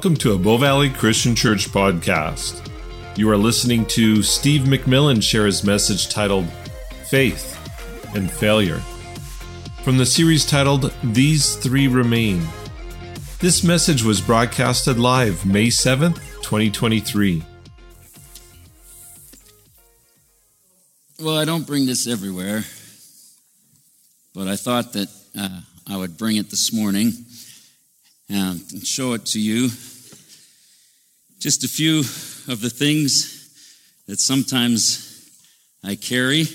Welcome to a Bow Valley Christian Church podcast. You are listening to Steve McMillan share his message titled Faith and Failure from the series titled These Three Remain. This message was broadcasted live May 7th, 2023. Well, I don't bring this everywhere, but I thought that I would bring it this morning and show it to you. Just a few of the things that sometimes I carry.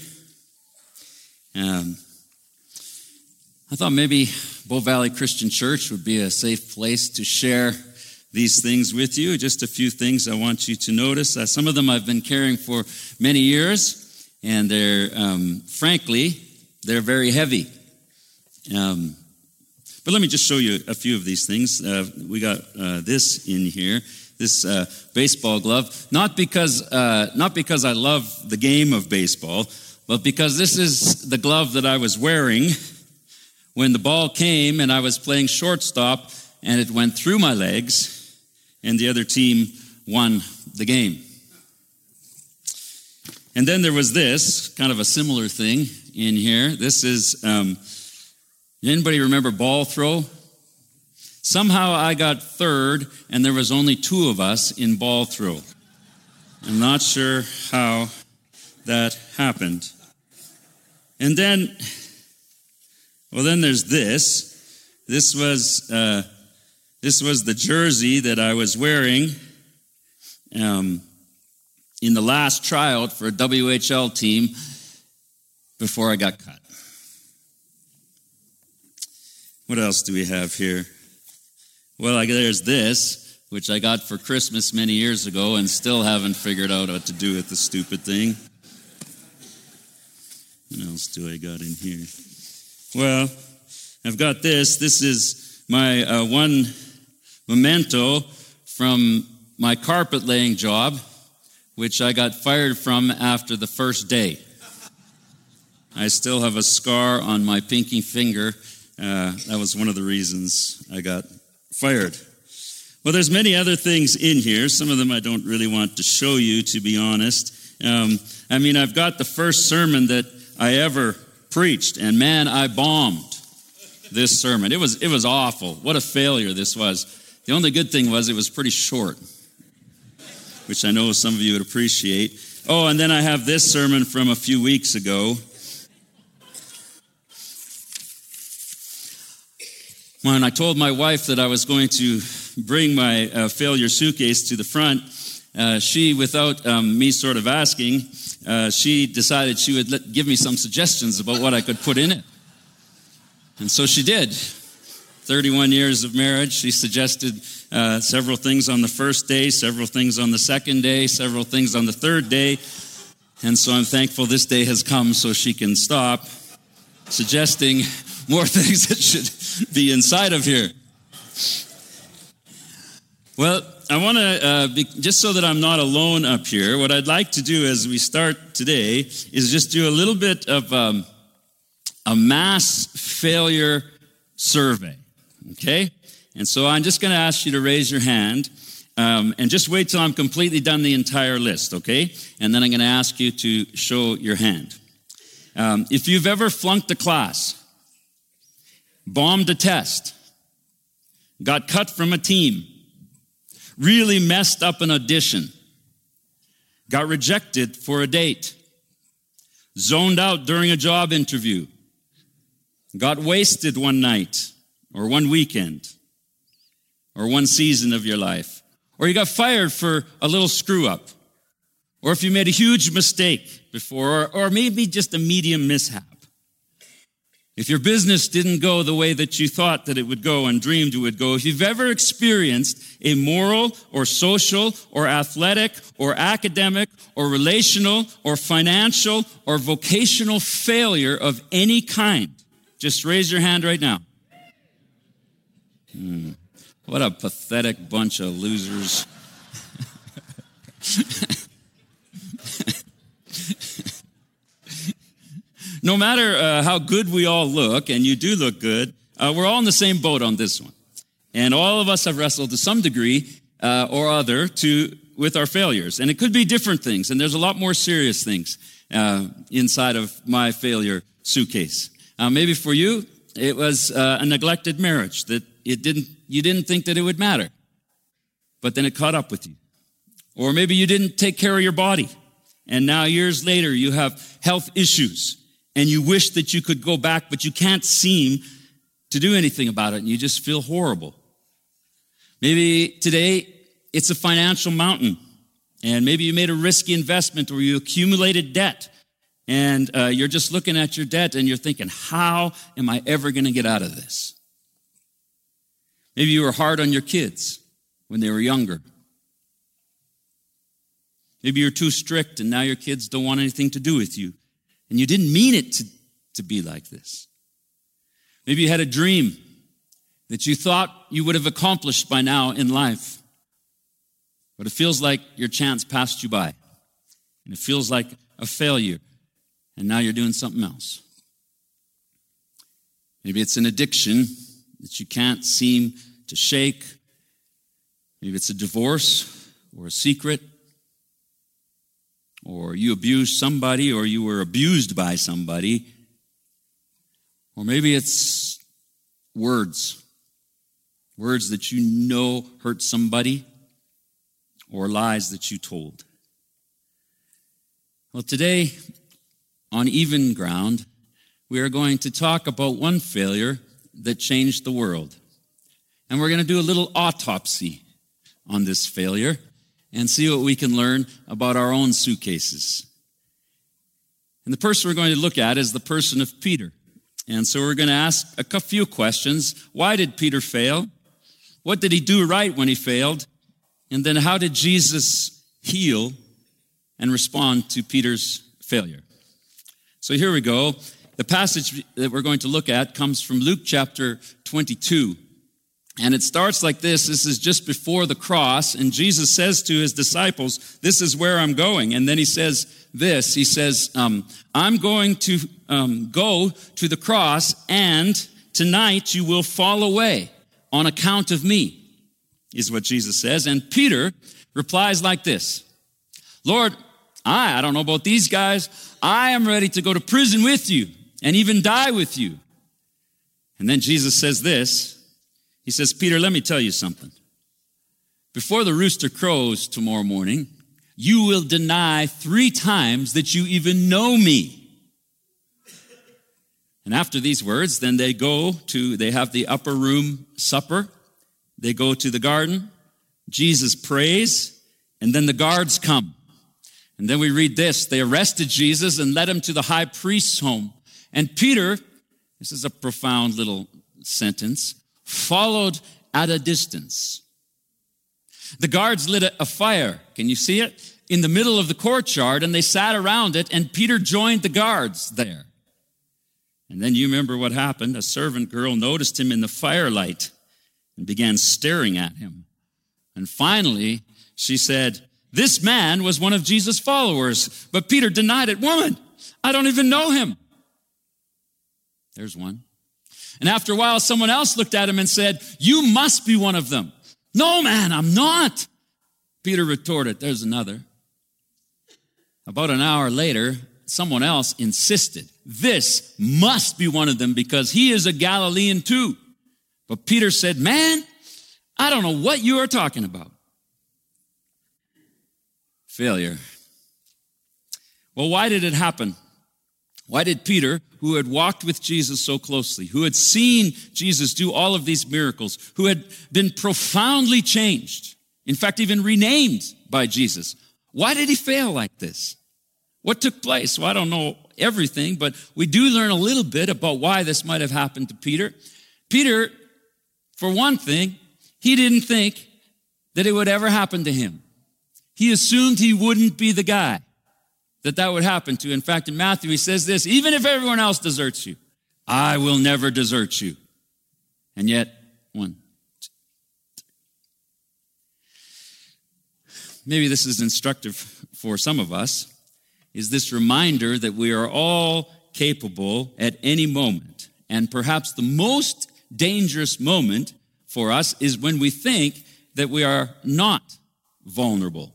I thought maybe Bow Valley Christian Church would be a safe place to share these things with you. Just a few things I want you to notice. Some of them I've been carrying for many years, and they're, frankly, they're very heavy. But let me just show you a few of these things. We got this in here, this baseball glove. Not because I love the game of baseball, but because this is the glove that I was wearing when the ball came and I was playing shortstop and it went through my legs and the other team won the game. And then there was this, kind of a similar thing in here. This is... anybody remember ball throw? Somehow I got third, and there was only two of us in ball throw. I'm not sure how that happened. And then there's this. This was the jersey that I was wearing in the last tryout for a WHL team before I got cut. What else do we have here? Well, there's this, which I got for Christmas many years ago and still haven't figured out what to do with the stupid thing. What else do I got in here? Well, I've got this. This is my one memento from my carpet laying job, which I got fired from after the first day. I still have a scar on my pinky finger. That was one of the reasons I got fired. Well, there's many other things in here. Some of them I don't really want to show you, to be honest. I've got the first sermon that I ever preached, and man, I bombed this sermon. It was awful. What a failure this was. The only good thing was it was pretty short, which I know some of you would appreciate. Oh, and then I have this sermon from a few weeks ago. When I told my wife that I was going to bring my failure suitcase to the front, she, without me sort of asking, she decided she would give me some suggestions about what I could put in it. And so she did. 31 years of marriage, she suggested several things on the first day, several things on the second day, several things on the third day. And so I'm thankful this day has come so she can stop suggesting more things that should be inside of here. Well, I want to, just so that I'm not alone up here, what I'd like to do as we start today is just do a little bit of a mass failure survey, okay? And so I'm just going to ask you to raise your hand and just wait till I'm completely done the entire list, okay? And then I'm going to ask you to show your hand. If you've ever flunked a class, bombed a test, got cut from a team, really messed up an audition, got rejected for a date, zoned out during a job interview, got wasted one night or one weekend or one season of your life, or you got fired for a little screw up, or if you made a huge mistake before, or maybe just a medium mishap. If your business didn't go the way that you thought that it would go and dreamed it would go, if you've ever experienced a moral or social or athletic or academic or relational or financial or vocational failure of any kind, just raise your hand right now. What a pathetic bunch of losers. No matter how good we all look, and you do look good, we're all in the same boat on this one. And all of us have wrestled to some degree or other with our failures. And it could be different things. And there's a lot more serious things inside of my failure suitcase. Maybe for you, it was a neglected marriage that you didn't think that it would matter. But then it caught up with you. Or maybe you didn't take care of your body. And now years later, you have health issues. And you wish that you could go back, but you can't seem to do anything about it. And you just feel horrible. Maybe today, it's a financial mountain. And maybe you made a risky investment or you accumulated debt. And you're just looking at your debt and you're thinking, how am I ever going to get out of this? Maybe you were hard on your kids when they were younger. Maybe you're too strict and now your kids don't want anything to do with you. And you didn't mean it to be like this. Maybe you had a dream that you thought you would have accomplished by now in life. But it feels like your chance passed you by. And it feels like a failure. And now you're doing something else. Maybe it's an addiction that you can't seem to shake. Maybe it's a divorce or a secret. Or you abused somebody or you were abused by somebody. Or maybe it's words. Words that you know hurt somebody. Or lies that you told. Well, today, on Even Ground, we are going to talk about one failure that changed the world. And we're going to do a little autopsy on this failure and see what we can learn about our own suitcases. And the person we're going to look at is the person of Peter. And so we're going to ask a few questions. Why did Peter fail? What did he do right when he failed? And then how did Jesus heal and respond to Peter's failure? So here we go. The passage that we're going to look at comes from Luke chapter 22. And it starts like this. This is just before the cross. And Jesus says to his disciples, this is where I'm going. And then he says this. He says, I'm going to go to the cross, and tonight you will fall away on account of me, is what Jesus says. And Peter replies like this. Lord, I don't know about these guys. I am ready to go to prison with you and even die with you. And then Jesus says this. He says, Peter, let me tell you something. Before the rooster crows tomorrow morning, you will deny 3 times that you even know me. And after these words, then they have the upper room supper. They go to the garden. Jesus prays, and then the guards come. And then we read this. They arrested Jesus and led him to the high priest's home. And Peter, this is a profound little sentence, followed at a distance. The guards lit a fire. Can you see it? In the middle of the courtyard, and they sat around it, and Peter joined the guards there. And then you remember what happened. A servant girl noticed him in the firelight and began staring at him. And finally, she said, this man was one of Jesus' followers. But Peter denied it. Woman, I don't even know him. There's one. And after a while, someone else looked at him and said, you must be one of them. No, man, I'm not. Peter retorted, there's another. About an hour later, someone else insisted, this must be one of them because he is a Galilean too. But Peter said, man, I don't know what you are talking about. Failure. Well, why did it happen? Why did Peter, who had walked with Jesus so closely, who had seen Jesus do all of these miracles, who had been profoundly changed, in fact, even renamed by Jesus, why did he fail like this? What took place? Well, I don't know everything, but we do learn a little bit about why this might have happened to Peter. Peter, for one thing, he didn't think that it would ever happen to him. He assumed he wouldn't be the guy that would happen to. In fact, in Matthew, he says this, even if everyone else deserts you, I will never desert you. And yet, maybe this is instructive for some of us, is this reminder that we are all capable at any moment. And perhaps the most dangerous moment for us is when we think that we are not vulnerable.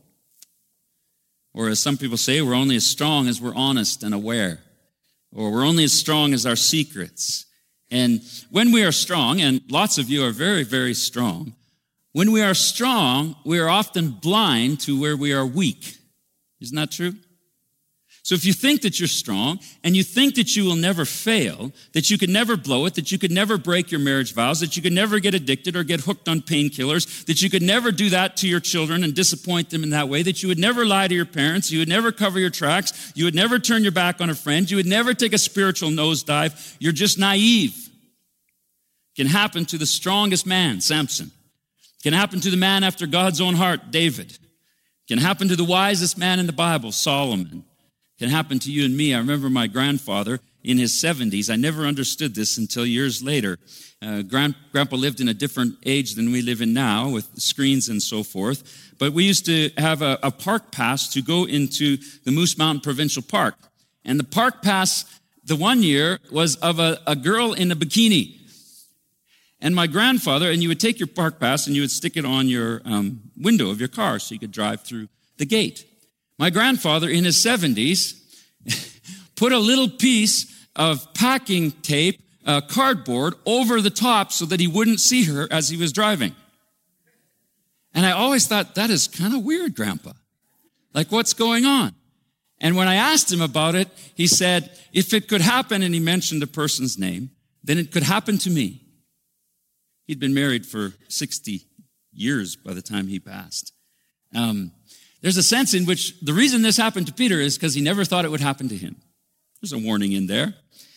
Or as some people say, we're only as strong as we're honest and aware. Or we're only as strong as our secrets. And when we are strong, and lots of you are very, very strong, when we are strong, we are often blind to where we are weak. Isn't that true? So if you think that you're strong and you think that you will never fail, that you could never blow it, that you could never break your marriage vows, that you could never get addicted or get hooked on painkillers, that you could never do that to your children and disappoint them in that way, that you would never lie to your parents, you would never cover your tracks, you would never turn your back on a friend, you would never take a spiritual nosedive, you're just naive. It can happen to the strongest man, Samson. It can happen to the man after God's own heart, David. It can happen to the wisest man in the Bible, Solomon. Can happen to you and me. I remember my grandfather in his 70s. I never understood this until years later. Grandpa lived in a different age than we live in now with screens and so forth. But we used to have a park pass to go into the Moose Mountain Provincial Park. And the park pass, the one year, was of a girl in a bikini. And my grandfather, and you would take your park pass and you would stick it on your window of your car so you could drive through the gate. My grandfather, in his 70s, put a little piece of packing tape, cardboard, over the top so that he wouldn't see her as he was driving. And I always thought, that is kind of weird, Grandpa. Like, what's going on? And when I asked him about it, he said, if it could happen, and he mentioned a person's name, then it could happen to me. He'd been married for 60 years by the time he passed. There's a sense in which the reason this happened to Peter is because he never thought it would happen to him. There's a warning in there.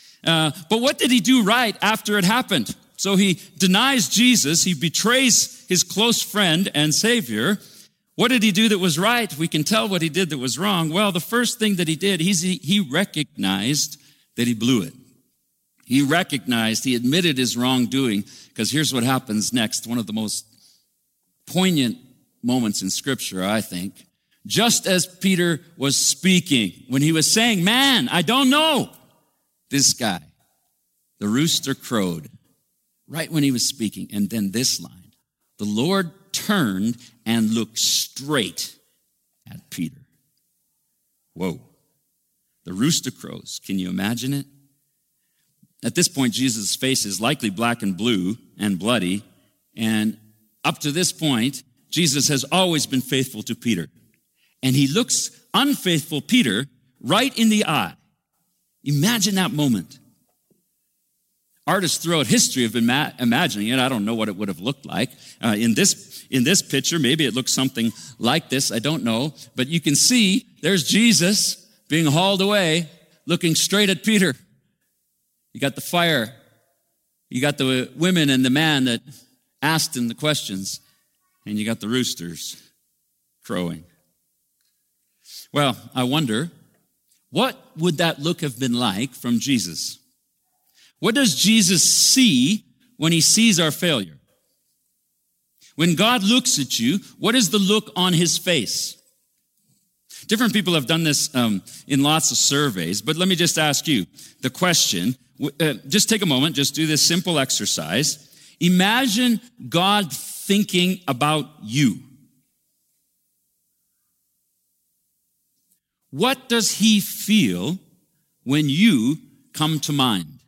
But what did he do right after it happened? So he denies Jesus. He betrays his close friend and Savior. What did he do that was right? We can tell what he did that was wrong. Well, the first thing that he did, he recognized that he blew it. He recognized, he admitted his wrongdoing, because here's what happens next. One of the most poignant moments in Scripture, I think. Just as Peter was speaking, when he was saying, man, I don't know this guy, the rooster crowed right when he was speaking. And then this line, the Lord turned and looked straight at Peter. Whoa. The rooster crows. Can you imagine it? At this point, Jesus' face is likely black and blue and bloody. And up to this point, Jesus has always been faithful to Peter. And he looks unfaithful Peter right in the eye. Imagine that moment. Artists throughout history have been imagining it. I don't know what it would have looked like. In this picture, maybe it looks something like this. I don't know. But you can see there's Jesus being hauled away, looking straight at Peter. You got the fire. You got the women and the man that asked him the questions. And you got the roosters crowing. Well, I wonder, what would that look have been like from Jesus? What does Jesus see when he sees our failure? When God looks at you, what is the look on his face? Different people have done this in lots of surveys, but let me just ask you the question. Just take a moment, just do this simple exercise. Imagine God thinking about you. What does he feel when you come to mind?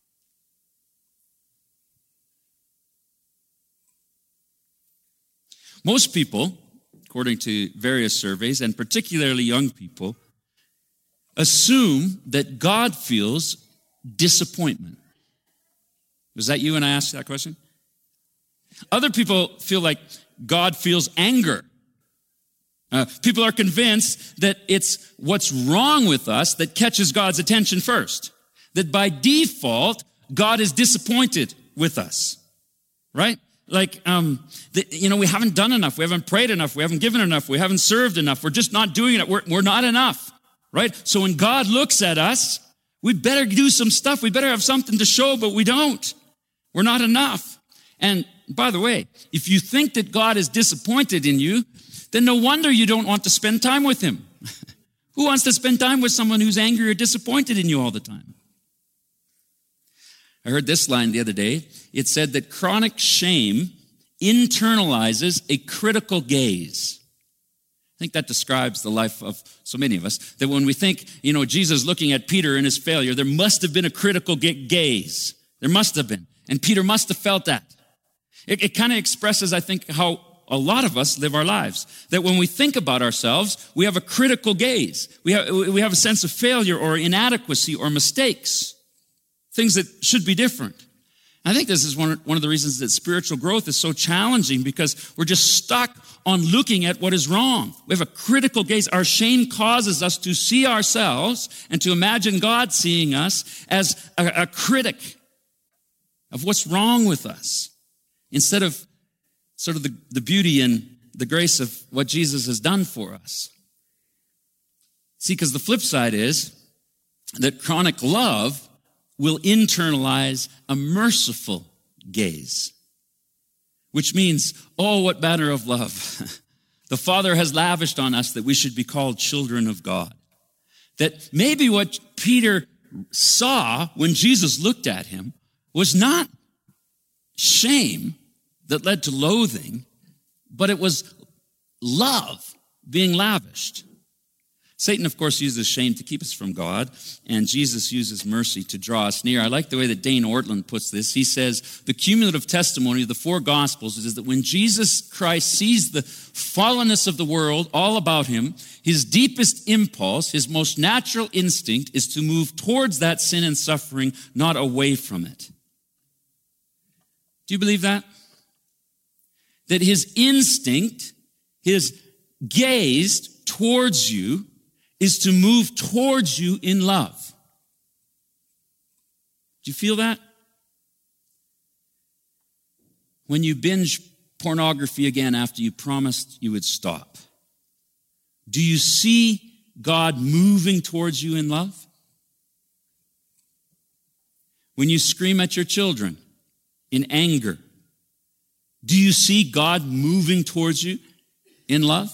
Most people, according to various surveys, and particularly young people, assume that God feels disappointment. Was that you when I asked that question? Other people feel like God feels anger. People are convinced that it's what's wrong with us that catches God's attention first. That by default, God is disappointed with us. Right? Like, we haven't done enough. We haven't prayed enough. We haven't given enough. We haven't served enough. We're just not doing it. We're not enough. Right? So when God looks at us, we better do some stuff. We better have something to show, but we don't. We're not enough. And by the way, if you think that God is disappointed in you, then no wonder you don't want to spend time with him. Who wants to spend time with someone who's angry or disappointed in you all the time? I heard this line the other day. It said that chronic shame internalizes a critical gaze. I think that describes the life of so many of us, that when we think, Jesus looking at Peter and his failure, there must have been a critical gaze. There must have been. And Peter must have felt that. It kind of expresses, I think, how a lot of us live our lives. That when we think about ourselves, we have a critical gaze. We have a sense of failure or inadequacy or mistakes, things that should be different. I think this is one of the reasons that spiritual growth is so challenging, because we're just stuck on looking at what is wrong. We have a critical gaze. Our shame causes us to see ourselves and to imagine God seeing us as a critic of what's wrong with us, instead of sort of the beauty and the grace of what Jesus has done for us. See, because the flip side is that chronic love will internalize a merciful gaze, which means, oh, what manner of love the Father has lavished on us, that we should be called children of God. That maybe what Peter saw when Jesus looked at him was not shame that led to loathing, but it was love being lavished. Satan, of course, uses shame to keep us from God, and Jesus uses mercy to draw us near. I like the way that Dane Ortland puts this. He says, the cumulative testimony of the four Gospels is that when Jesus Christ sees the fallenness of the world all about him, his deepest impulse, his most natural instinct, is to move towards that sin and suffering, not away from it. Do you believe that? That his instinct, his gaze towards you, is to move towards you in love. Do you feel that? When you binge pornography again after you promised you would stop, do you see God moving towards you in love? When you scream at your children in anger, do you see God moving towards you in love?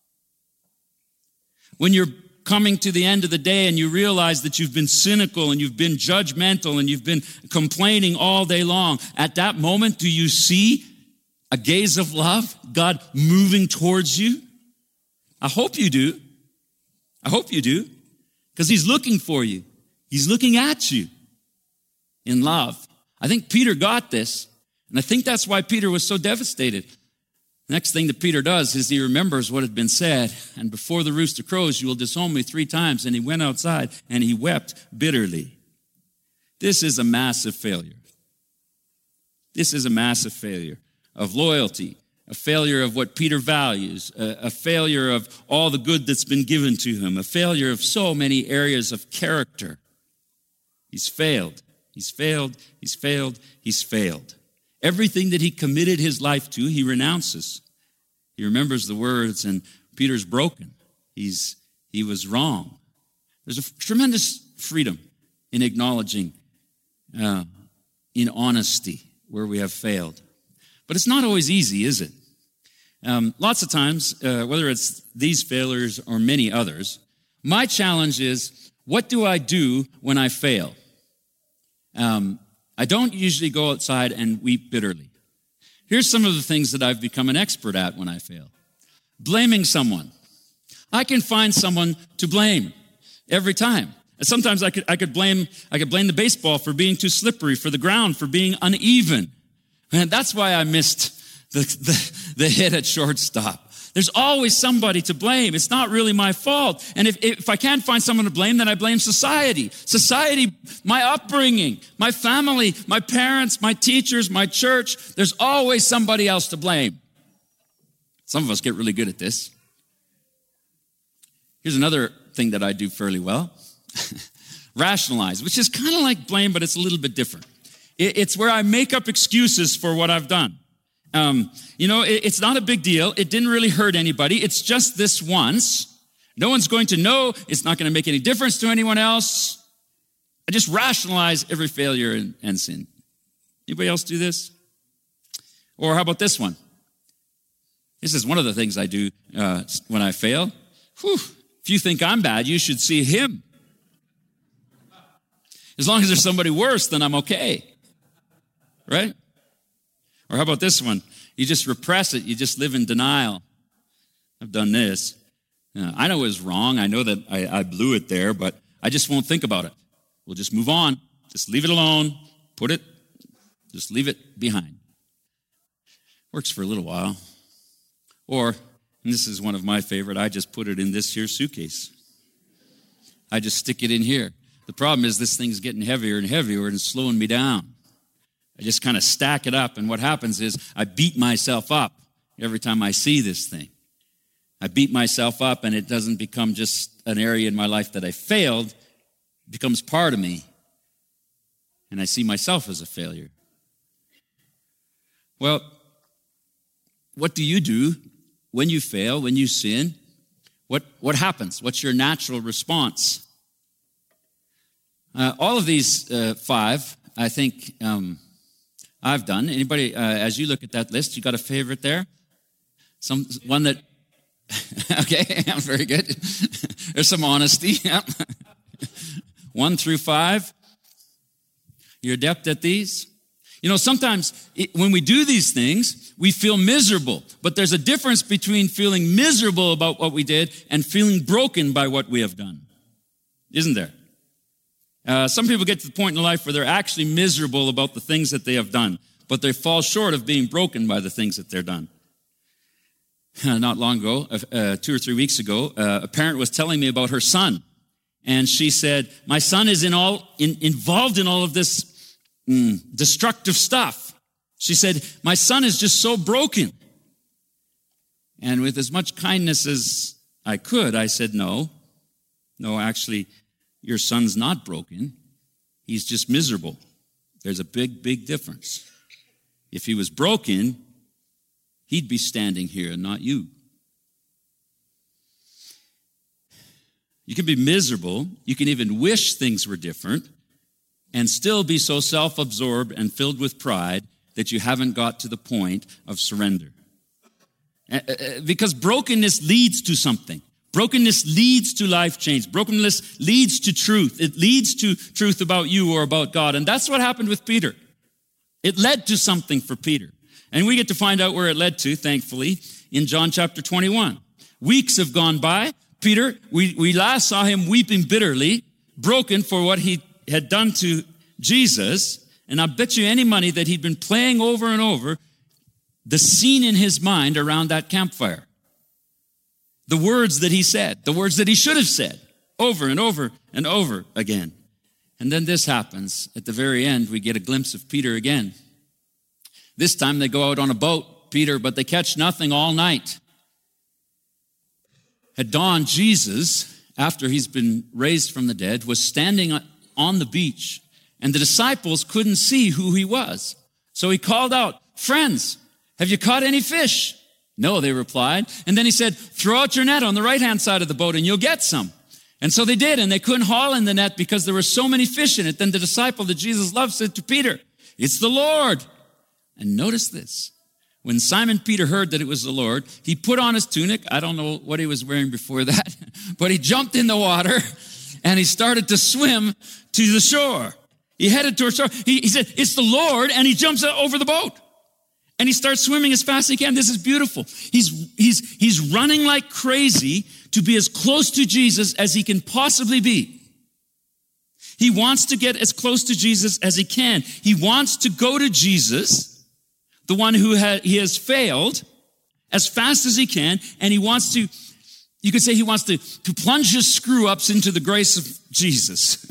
When you're coming to the end of the day and you realize that you've been cynical and you've been judgmental and you've been complaining all day long, at that moment, do you see a gaze of love, God moving towards you? I hope you do. I hope you do, because he's looking for you. He's looking at you in love. I think Peter got this, and I think that's why Peter was so devastated. Next thing that Peter does is he remembers what had been said, and before the rooster crows, you will disown me 3 times. And he went outside and he wept bitterly. This is a massive failure. This is a massive failure of loyalty, a failure of what Peter values, a failure of all the good that's been given to him, a failure of so many areas of character. He's failed. He's failed. He's failed. He's failed. Everything that he committed his life to, he renounces. He remembers the words, and Peter's broken. He was wrong. There's a tremendous freedom in acknowledging, in honesty, where we have failed. But it's not always easy, is it? Lots of times, whether it's these failures or many others, my challenge is, what do I do when I fail? I don't usually go outside and weep bitterly. Here's some of the things that I've become an expert at when I fail. Blaming someone. I can find someone to blame every time. And sometimes I could blame the baseball for being too slippery, for the ground for being uneven. And that's why I missed the hit at shortstop. There's always somebody to blame. It's not really my fault. And if I can't find someone to blame, then I blame society. Society, my upbringing, my family, my parents, my teachers, my church. There's always somebody else to blame. Some of us get really good at this. Here's another thing that I do fairly well. Rationalize, which is kind of like blame, but it's a little bit different. It's where I make up excuses for what I've done. It's not a big deal. It didn't really hurt anybody. It's just this once. No one's going to know. It's not going to make any difference to anyone else. I just rationalize every failure and sin. Anybody else do this? Or how about this one? This is one of the things I do when I fail. If you think I'm bad, you should see him. As long as there's somebody worse, then I'm okay. Right? Or how about this one? You just repress it. You just live in denial. I've done this. I know it was wrong. I know that I blew it there, but I just won't think about it. We'll just move on. Just leave it alone. Just leave it behind. Works for a little while. Or, and this is one of my favorite, I just put it in this here suitcase. I just stick it in here. The problem is this thing's getting heavier and heavier and it's slowing me down. I just kind of stack it up, and what happens is I beat myself up every time I see this thing. I beat myself up, and it doesn't become just an area in my life that I failed. It becomes part of me, and I see myself as a failure. Well, what do you do when you fail, when you sin? What happens? What's your natural response? All of these 5, I think, I've done. Anybody, as you look at that list, you got a favorite there? One that, okay, very good. There's some honesty. 1 through 5. You're adept at these. You know, sometimes when we do these things, we feel miserable. But there's a difference between feeling miserable about what we did and feeling broken by what we have done. Isn't there? Some people get to the point in life where they're actually miserable about the things that they have done, but they fall short of being broken by the things that they're done. Not long ago, 2 or 3 weeks ago, a parent was telling me about her son, and she said, "My son is involved in all of this destructive stuff." She said, "My son is just so broken." And with as much kindness as I could, I said, No, actually, your son's not broken. He's just miserable. There's a big, big difference. If he was broken, he'd be standing here and not you. You can be miserable. You can even wish things were different and still be so self-absorbed and filled with pride that you haven't got to the point of surrender. Because brokenness leads to something. Brokenness leads to life change. Brokenness leads to truth. It leads to truth about you or about God. And that's what happened with Peter. It led to something for Peter. And we get to find out where it led to, thankfully, in John chapter 21. Weeks have gone by. Peter, we last saw him weeping bitterly, broken for what he had done to Jesus. And I bet you any money that he'd been playing over and over the scene in his mind around that campfire. The words that he said, the words that he should have said over and over and over again. And then this happens. At the very end, we get a glimpse of Peter again. This time they go out on a boat, Peter, but they catch nothing all night. At dawn, Jesus, after he's been raised from the dead, was standing on the beach, and the disciples couldn't see who he was. So he called out, "Friends, have you caught any fish?" "No," they replied. And then he said, "Throw out your net on the right-hand side of the boat and you'll get some." And so they did, and they couldn't haul in the net because there were so many fish in it. Then the disciple that Jesus loved said to Peter, "It's the Lord." And notice this. When Simon Peter heard that it was the Lord, he put on his tunic. I don't know what he was wearing before that, but he jumped in the water and he started to swim to the shore. He headed towards shore. He said, "It's the Lord," and he jumps over the boat. And he starts swimming as fast as he can. This is beautiful. He's running like crazy to be as close to Jesus as he can possibly be. He wants to get as close to Jesus as he can. He wants to go to Jesus, the one who he has failed, as fast as he can. And he wants to, you could say he wants to plunge his screw-ups into the grace of Jesus.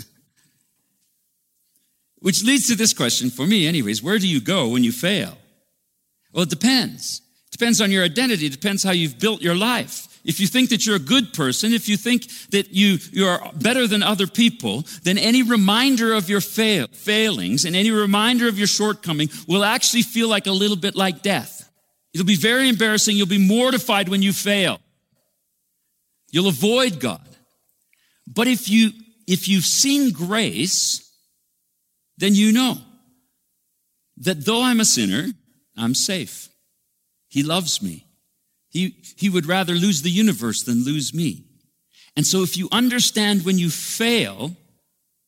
Which leads to this question for me anyways. Where do you go when you fail? Well, it depends. It depends on your identity. It depends how you've built your life. If you think that you're a good person, if you think that you are better than other people, then any reminder of your failings and any reminder of your shortcoming will actually feel like a little bit like death. It'll be very embarrassing. You'll be mortified when you fail. You'll avoid God. But if you've seen grace, then you know that though I'm a sinner, I'm safe. He loves me. He would rather lose the universe than lose me. And so if you understand when you fail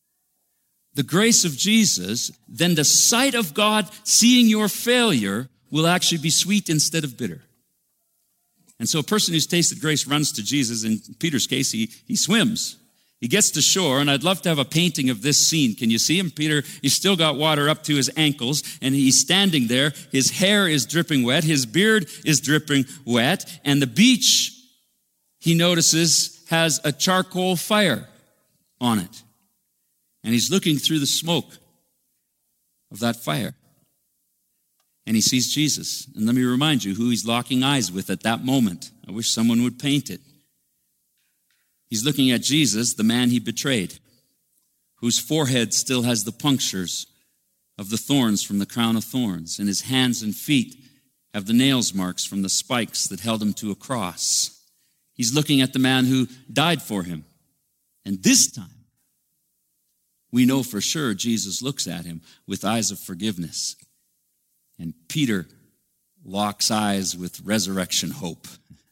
the grace of Jesus, then the sight of God seeing your failure will actually be sweet instead of bitter. And so a person who's tasted grace runs to Jesus. In Peter's case, he swims. He gets to shore, and I'd love to have a painting of this scene. Can you see him? Peter, he's still got water up to his ankles, and he's standing there. His hair is dripping wet. His beard is dripping wet. And the beach, he notices, has a charcoal fire on it. And he's looking through the smoke of that fire. And he sees Jesus. And let me remind you who he's locking eyes with at that moment. I wish someone would paint it. He's looking at Jesus, the man he betrayed, whose forehead still has the punctures of the thorns from the crown of thorns, and his hands and feet have the nails marks from the spikes that held him to a cross. He's looking at the man who died for him. And this time, we know for sure Jesus looks at him with eyes of forgiveness. And Peter locks eyes with resurrection hope.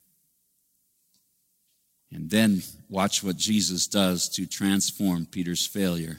And then watch what Jesus does to transform Peter's failure.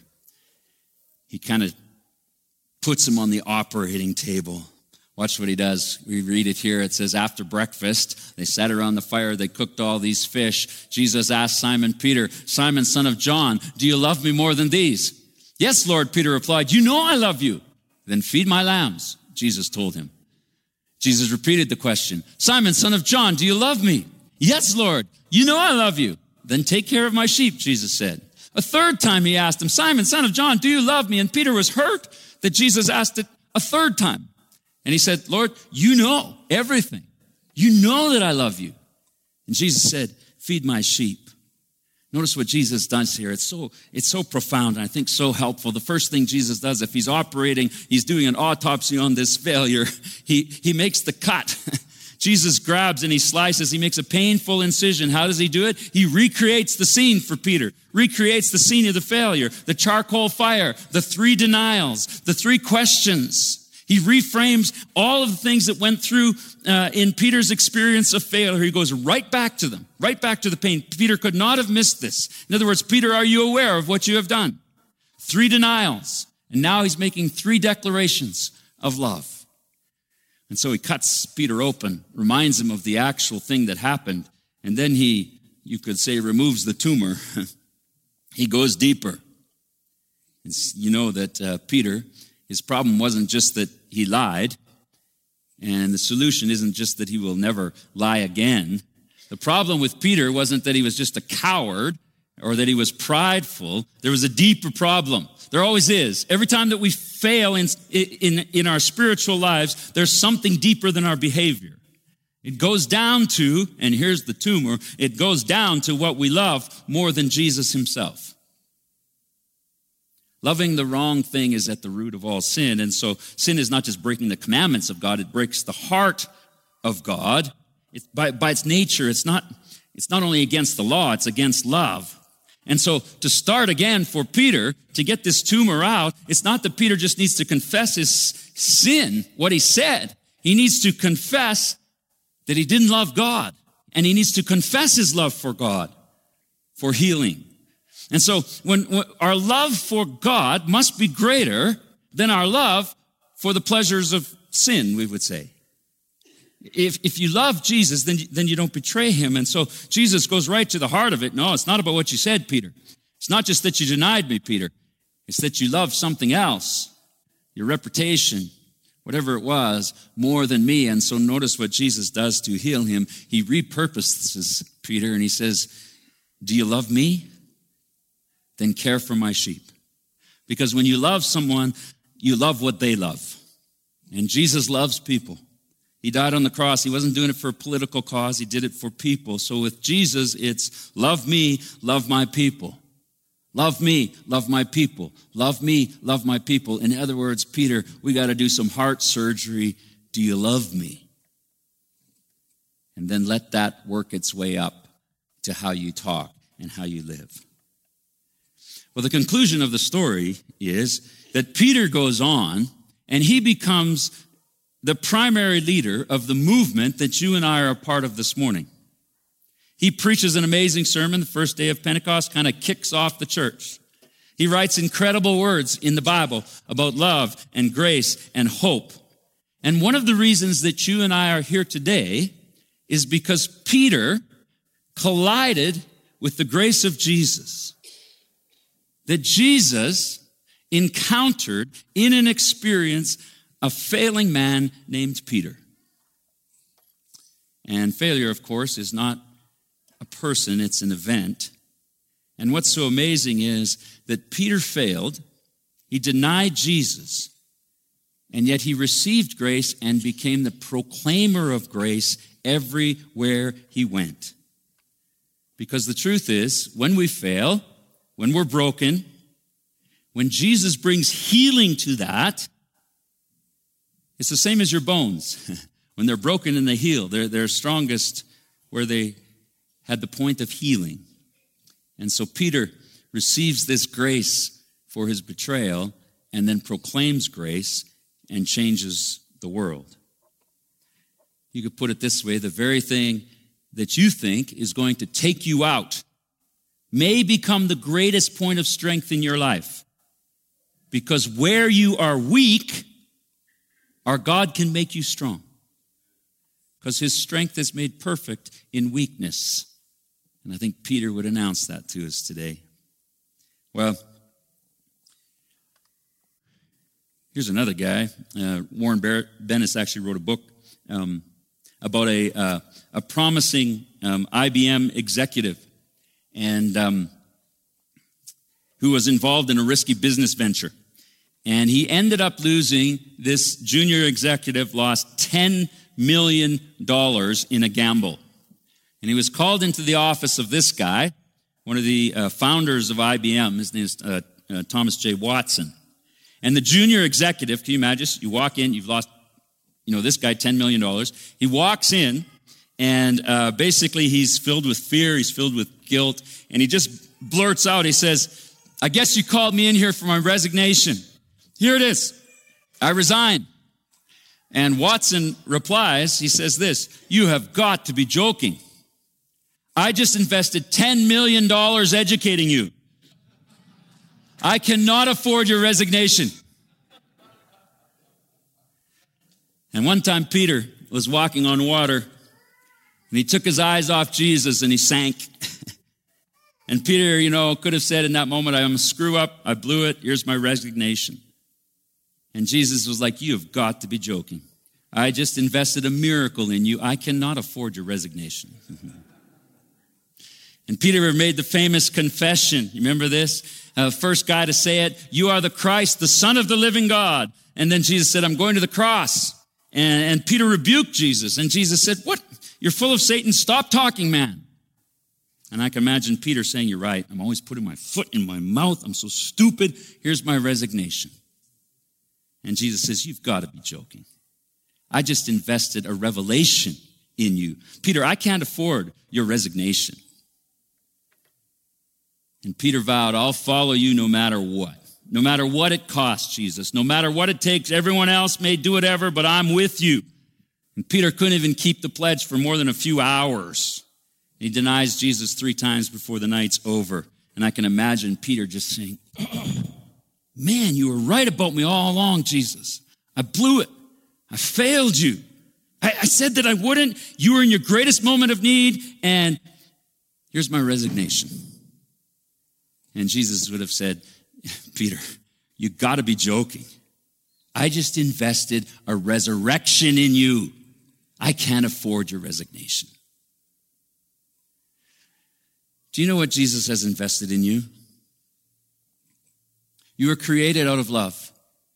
He kind of puts him on the operating table. Watch what he does. We read it here. It says, after breakfast, they sat around the fire. They cooked all these fish. Jesus asked Simon Peter, Simon, son of John, do you love me more than these? Yes, Lord, Peter replied, you know I love you. Then feed my lambs, Jesus told him. Jesus repeated the question, Simon, son of John, do you love me? Yes, Lord, you know I love you. Then take care of my sheep, Jesus said. A third time he asked him, Simon, son of John, do you love me? And Peter was hurt that Jesus asked it a third time. And he said, Lord, you know everything. You know that I love you. And Jesus said, feed my sheep. Notice what Jesus does here. It's so profound and I think so helpful. The first thing Jesus does, if he's operating, he's doing an autopsy on this failure, he makes the cut. Jesus grabs and he slices. He makes a painful incision. How does he do it? He recreates the scene for Peter. Recreates the scene of the failure, the charcoal fire, the 3 denials, the 3 questions. He reframes all of the things that went through in Peter's experience of failure. He goes right back to them, right back to the pain. Peter could not have missed this. In other words, Peter, are you aware of what you have done? 3 denials. And now he's making 3 declarations of love. And so he cuts Peter open, reminds him of the actual thing that happened. And then he, you could say, removes the tumor. He goes deeper. And you know that Peter, his problem wasn't just that he lied, and the solution isn't just that he will never lie again. The problem with Peter wasn't that he was just a coward or that he was prideful. There was a deeper problem. There always is. Every time that we fail in our spiritual lives, there's something deeper than our behavior. It goes down to, and here's the tumor, it goes down to what we love more than Jesus himself. Loving the wrong thing is at the root of all sin. And so sin is not just breaking the commandments of God, it breaks the heart of God. By its nature, it's not only against the law, it's against love. And so to start again for Peter, to get this tumor out, it's not that Peter just needs to confess his sin, what he said. He needs to confess that he didn't love God. And he needs to confess his love for God, for healing. And so when our love for God must be greater than our love for the pleasures of sin, we would say. If you love Jesus, then you don't betray him. And so Jesus goes right to the heart of it. No, it's not about what you said, Peter. It's not just that you denied me, Peter. It's that you love something else, your reputation, whatever it was, more than me. And so notice what Jesus does to heal him. He repurposes Peter and he says, do you love me? Then care for my sheep. Because when you love someone, you love what they love. And Jesus loves people. He died on the cross. He wasn't doing it for a political cause. He did it for people. So with Jesus, it's love me, love my people. Love me, love my people. Love me, love my people. In other words, Peter, we got to do some heart surgery. Do you love me? And then let that work its way up to how you talk and how you live. Well, the conclusion of the story is that Peter goes on and he becomes the primary leader of the movement that you and I are a part of this morning. He preaches an amazing sermon the first day of Pentecost, kind of kicks off the church. He writes incredible words in the Bible about love and grace and hope. And one of the reasons that you and I are here today is because Peter collided with the grace of Jesus. That Jesus encountered in an experience a failing man named Peter. And failure, of course, is not a person, it's an event. And what's so amazing is that Peter failed, he denied Jesus, and yet he received grace and became the proclaimer of grace everywhere he went. Because the truth is, when we fail, when we're broken, when Jesus brings healing to that, it's the same as your bones. When they're broken and they heal, they're strongest where they had the point of healing. And so Peter receives this grace for his betrayal and then proclaims grace and changes the world. You could put it this way, the very thing that you think is going to take you out may become the greatest point of strength in your life. Because where you are weak, our God can make you strong. Because his strength is made perfect in weakness. And I think Peter would announce that to us today. Well, here's another guy. Warren Bennis actually wrote a book about a promising IBM executive and who was involved in a risky business venture. And he ended up losing, this junior executive lost $10 million in a gamble. And he was called into the office of this guy, one of the founders of IBM. His name is Thomas J. Watson. And the junior executive, can you imagine? You walk in, you've lost, this guy $10 million. He walks in, and basically he's filled with fear, he's filled with guilt, and he just blurts out, he says, "I guess you called me in here for my resignation. Here it is. I resign." And Watson replies, he says this, "You have got to be joking. I just invested $10 million educating you. I cannot afford your resignation." And one time Peter was walking on water, and he took his eyes off Jesus and he sank. And Peter, could have said in that moment, "I'm a screw up, I blew it, here's my resignation." And Jesus was like, "You have got to be joking. I just invested a miracle in you. I cannot afford your resignation." And Peter made the famous confession. You remember this? First guy to say it, "You are the Christ, the Son of the living God." And then Jesus said, "I'm going to the cross." And Peter rebuked Jesus. And Jesus said, "What? You're full of Satan. Stop talking, man." And I can imagine Peter saying, "You're right. I'm always putting my foot in my mouth. I'm so stupid. Here's my resignation." And Jesus says, "You've got to be joking. I just invested a revelation in you. Peter, I can't afford your resignation." And Peter vowed, "I'll follow you no matter what. No matter what it costs, Jesus. No matter what it takes. Everyone else may do whatever, but I'm with you." And Peter couldn't even keep the pledge for more than a few hours. He denies Jesus 3 times before the night's over. And I can imagine Peter just saying, "Oh, man, you were right about me all along, Jesus. I blew it. I failed you. I said that I wouldn't. You were in your greatest moment of need, and here's my resignation." And Jesus would have said, "Peter, you got to be joking. I just invested a resurrection in you. I can't afford your resignation." Do you know what Jesus has invested in you? You were created out of love.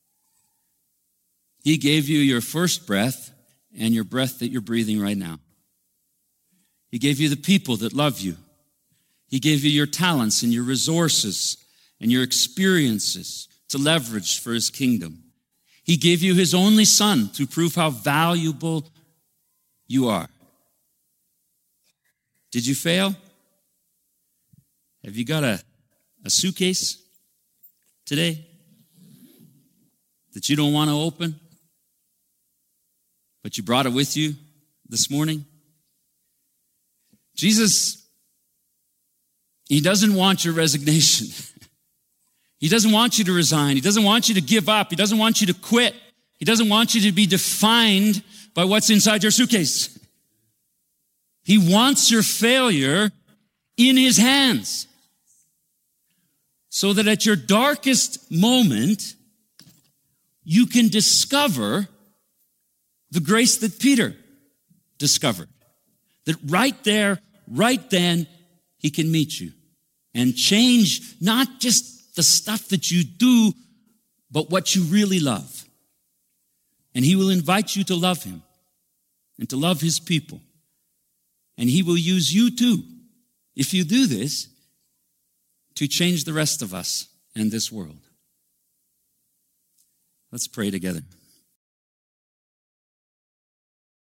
He gave you your first breath and your breath that you're breathing right now. He gave you the people that love you. He gave you your talents and your resources and your experiences to leverage for his kingdom. He gave you his only son to prove how valuable you are. Did you fail? Have you got a suitcase today that you don't want to open, but you brought it with you this morning? Jesus, he doesn't want your resignation. He doesn't want you to resign. He doesn't want you to give up. He doesn't want you to quit He doesn't want you to be defined by what's inside your suitcase. He wants your failure in his hands, so that at your darkest moment, you can discover the grace that Peter discovered. That right there, right then, he can meet you and change not just the stuff that you do, but what you really love. And he will invite you to love him and to love his people. And he will use you too, if you do this, to change the rest of us and this world. Let's pray together.